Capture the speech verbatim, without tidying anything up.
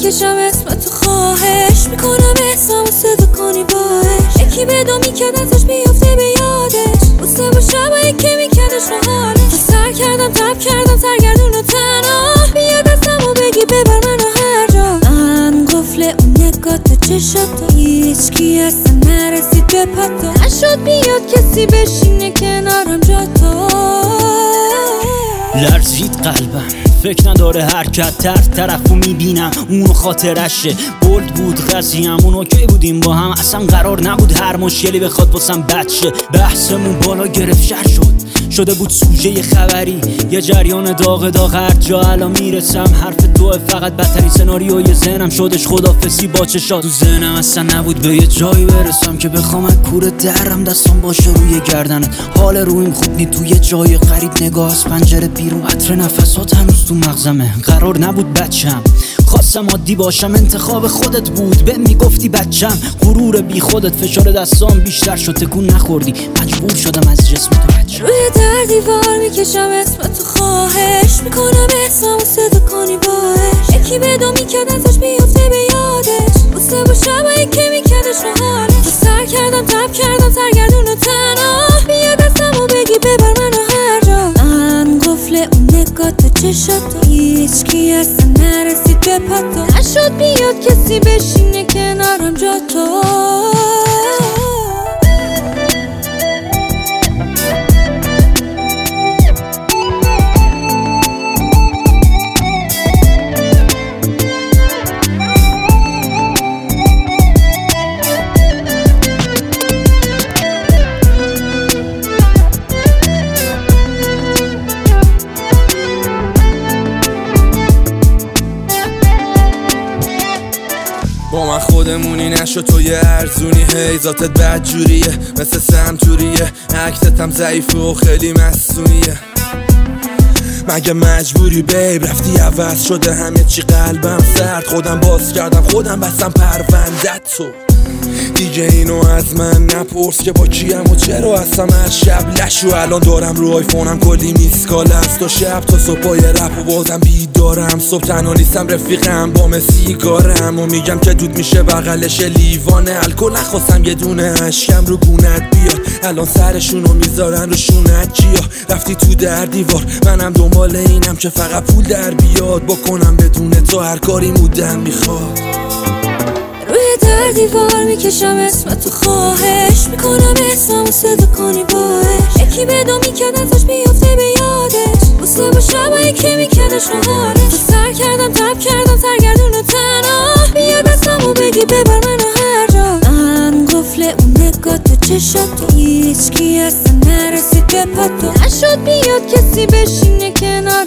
میکشم اسمتو خواهش میکنم احسامو صدا کنی باش. یکی بدو میکرد ازش بیفته به یادش، بوسه با شبایی که میکردش رو حالش. سر کردم تب کردم سرگردون و تنها، بیا دستمو بگی ببر منو هر جا. من قفل اون نگاه تو چشات، هیچکی اصلا نرسید به پاتا. نشد بیاد کسی بشینه کنارم جا تو. لرزید قلبم فکر نداره حرکت، طرف طرفو میبینم اونو خاطرشه. بولد بود قضیه‌مون اون اوکی بودیم با هم، اصلا قرار نبود هر مشکلی بخواد واسم بد شه. بحثمون بالا گرفت شر شد، شده بود سوژه خبری، یه جریان داغ داغ هر جا الان میرسم. حرف تو فقط بدترین سناریوی ذهنم شدش، خدافظی با چشات. تو ذهنم اصلا نبود به یه جایی برسم که بخوام از کوره درم دستم باشه روی گردنت. حال رویم خوب نی، توی جای غریب نگاه از پنجره بیرون، عطر نفسات هنوز تو مغزمه. قرار نبود بچم، خواستم عادی باشم، انتخاب خودت بود. به میگفتی بچم، غرور بی خودت، فشار دستام بیشتر شد، تکون نخوردی، مجبور شدم از جسم تو بچم. روی در دیوار میکشم اسمتو خواهش میکنم احسامو صدا کنی باش. یکی بدو میکرد ازش بیفته به یادش، بوسه با شبایی که میکردش رو حالش. سر کردم تب کردم سرگردون و تنها، بیا دستمو بگی ببر منو هر جا. من قفل اون نگاه تو چشات، هیچکی اصلا نرسید به پاتا. نشد بیاد کسی بشینه کنارم جا تو. با من خودمونی نشو تو یه ارزونی، هی ذاتت بدجوریه مثل سمتوریه، عکست هم ضعیفه و خیلی مصونیه. مگه مجبوری بیب رفتی عوض شده همه چی، قلبم سرد، خودم باز کردم خودم بستم پروندت تو. دیگه اینو از من نپرس که با کیم و چرا هستم از شب لشو. الان دارم رو آیفونم کلی میسکال است و شب تا صبح پای رپ و بازم بیدارم. صبح تنها نیستم رفیقم با سیگارم و میگم که دود میشه بغلش لیوانه الکل. نخواستم یه دونه اشکم رو گونت بیاد، الان سرشونو میذارن رو شونت چیا. رفتی تو در دیوار، منم دنبال اینم که فقط پول در بیاد، بکنم بدون تو هر کاری مودم میخواد. روی در دیوار میکشم اسمتو خواهش میکنم احسامو صدا کنی باش. یکی بدو میکرد ازش بیفته به یادش، بوسه با شبایی که میکردش رو حالش. سر کردم تب کردم سرگردون و تنها، بیا دستمو بگی ببر منو هر جا. من قفل اون نگاه تو چشات، هیچکی اصلا نرسید به پاتا. نشد بیاد کسی بشینه کنار